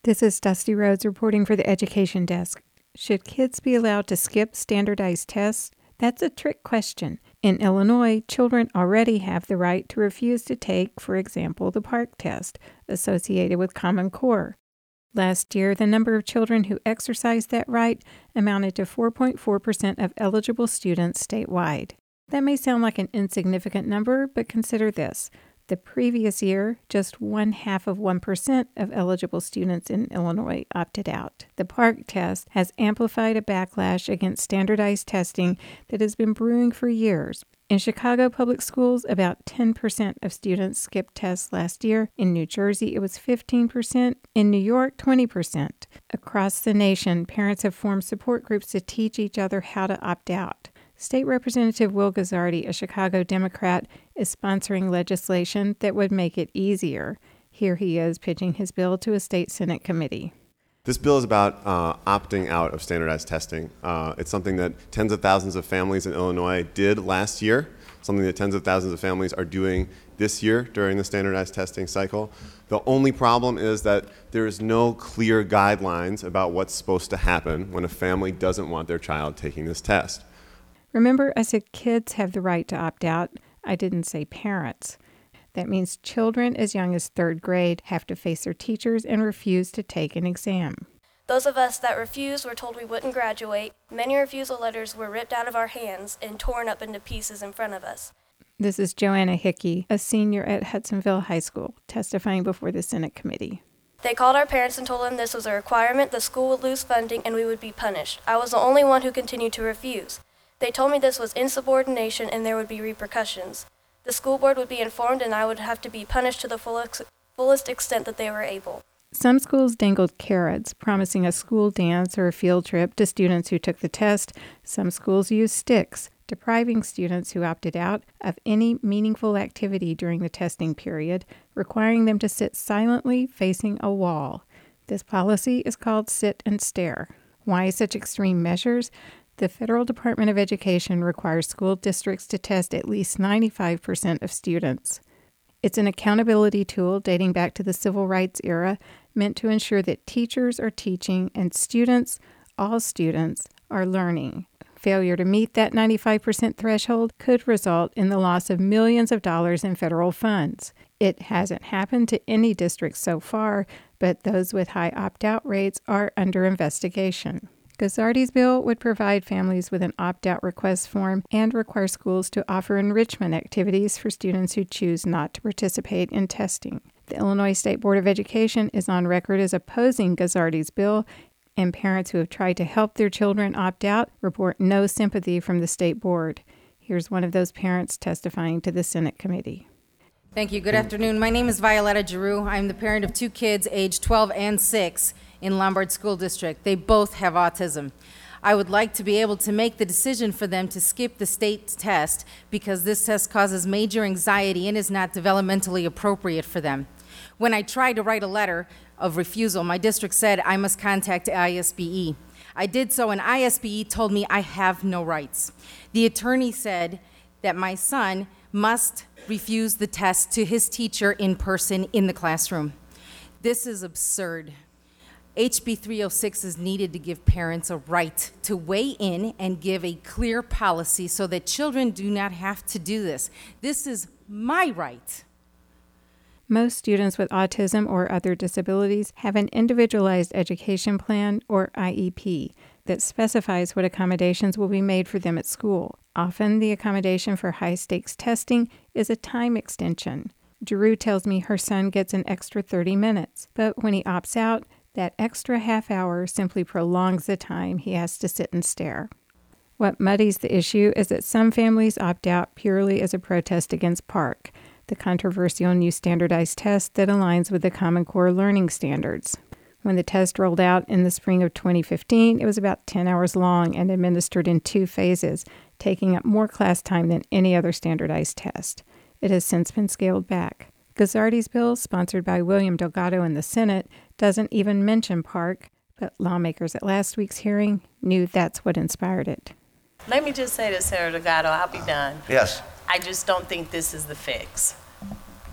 This is Dusty Rhodes reporting for the Education Desk. Should kids be allowed to skip standardized tests? That's a trick question. In Illinois, children already have the right to refuse to take, for example, the PARCC test associated with Common Core. Last year, the number of children who exercised that right amounted to 4.4% of eligible students statewide. That may sound like an insignificant number, but consider this. The previous year, just 0.5% of eligible students in Illinois opted out. The PARCC test has amplified a backlash against standardized testing that has been brewing for years. In Chicago public schools, about 10% of students skipped tests last year. In New Jersey, it was 15%. In New York, 20%. Across the nation, parents have formed support groups to teach each other how to opt out. State Representative Will Guzzardi, a Chicago Democrat, is sponsoring legislation that would make it easier. Here he is pitching his bill to a state Senate committee. This bill is about opting out of standardized testing. It's something that tens of thousands of families in Illinois did last year, something that tens of thousands of families are doing this year during the standardized testing cycle. The only problem is that there is no clear guidelines about what's supposed to happen when a family doesn't want their child taking this test. Remember, I said kids have the right to opt out. I didn't say parents. That means children as young as third grade have to face their teachers and refuse to take an exam. Those of us that refused were told we wouldn't graduate. Many refusal letters were ripped out of our hands and torn up into pieces in front of us. This is Joanna Hickey, a senior at Hudsonville High School, testifying before the Senate committee. They called our parents and told them this was a requirement, the school would lose funding, and we would be punished. I was the only one who continued to refuse. They told me this was insubordination and there would be repercussions. The school board would be informed and I would have to be punished to the fullest extent that they were able. Some schools dangled carrots, promising a school dance or a field trip to students who took the test. Some schools used sticks, depriving students who opted out of any meaningful activity during the testing period, requiring them to sit silently facing a wall. This policy is called sit and stare. Why such extreme measures? The Federal Department of Education requires school districts to test at least 95% of students. It's an accountability tool dating back to the civil rights era, meant to ensure that teachers are teaching and students, all students, are learning. Failure to meet that 95% threshold could result in the loss of millions of dollars in federal funds. It hasn't happened to any district so far, but those with high opt-out rates are under investigation. Guzzardi's bill would provide families with an opt-out request form and require schools to offer enrichment activities for students who choose not to participate in testing. The Illinois State Board of Education is on record as opposing Guzzardi's bill, and parents who have tried to help their children opt out report no sympathy from the state board. Here's one of those parents testifying to the Senate committee. Thank you. Good afternoon. My name is Violetta Giroux. I'm the parent of two kids aged 12 and 6 in Lombard School District. They both have autism. I would like to be able to make the decision for them to skip the state test because this test causes major anxiety and is not developmentally appropriate for them. When I tried to write a letter of refusal, my district said I must contact ISBE. I did so, and ISBE told me I have no rights. The attorney said that my son must refuse the test to his teacher in person in the classroom. This is absurd. HB 306 is needed to give parents a right to weigh in and give a clear policy so that children do not have to do this. This is my right. Most students with autism or other disabilities have an individualized education plan, or IEP, that specifies what accommodations will be made for them at school. Often, the accommodation for high-stakes testing is a time extension. Giroux tells me her son gets an extra 30 minutes, but when he opts out, that extra half hour simply prolongs the time he has to sit and stare. What muddies the issue is that some families opt out purely as a protest against PARCC, the controversial new standardized test that aligns with the Common Core learning standards. When the test rolled out in the spring of 2015, it was about 10 hours long and administered in 2 phases, taking up more class time than any other standardized test. It has since been scaled back. Guzzardi's bill, sponsored by William Delgado in the Senate, doesn't even mention PARCC, but lawmakers at last week's hearing knew that's what inspired it. Let me just say this, Senator Delgado, I'll be done. Yes. I just don't think this is the fix.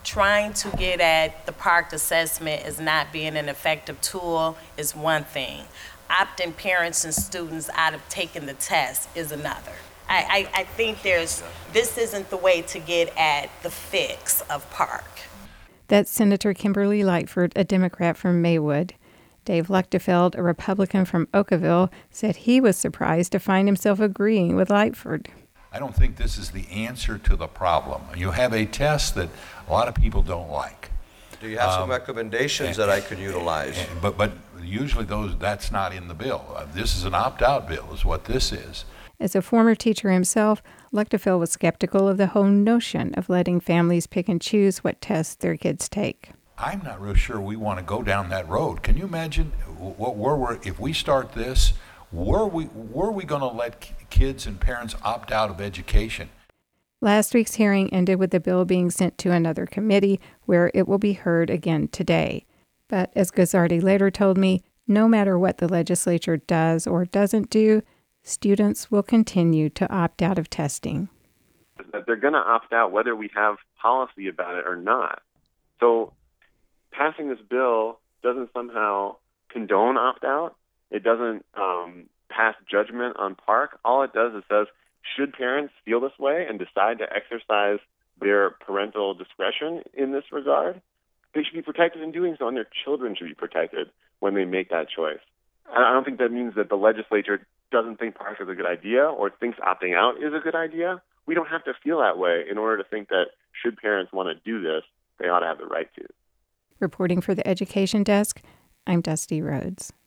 trying to get at the park assessment as not being an effective tool is one thing. Opting parents and students out of taking the test is another. I think this isn't the way to get at the fix of park. That's Senator Kimberly Lightford, a Democrat from Maywood. Dave Luchtefeld, a Republican from Oakville, said he was surprised to find himself agreeing with Lightford. I don't think this is the answer to the problem. You have a test that a lot of people don't like. Do you have some recommendations that I could utilize? But usually that's not in the bill. This is an opt-out bill is what this is. As a former teacher himself, Luchtefeld was skeptical of the whole notion of letting families pick and choose what tests their kids take. I'm not real sure we want to go down that road. Can you imagine if we start this, were we going to let kids and parents opt out of education? Last week's hearing ended with the bill being sent to another committee where it will be heard again today. But as Guzzardi later told me, no matter what the legislature does or doesn't do, students will continue to opt out of testing. That they're going to opt out whether we have policy about it or not. So passing this bill doesn't somehow condone opt-out. It doesn't pass judgment on park. All it does is says, should parents feel this way and decide to exercise their parental discretion in this regard, they should be protected in doing so, and their children should be protected when they make that choice. I don't think that means that the legislature doesn't think park is a good idea or thinks opting out is a good idea. We don't have to feel that way in order to think that should parents want to do this, they ought to have the right to. Reporting for the Education Desk, I'm Dusty Rhodes.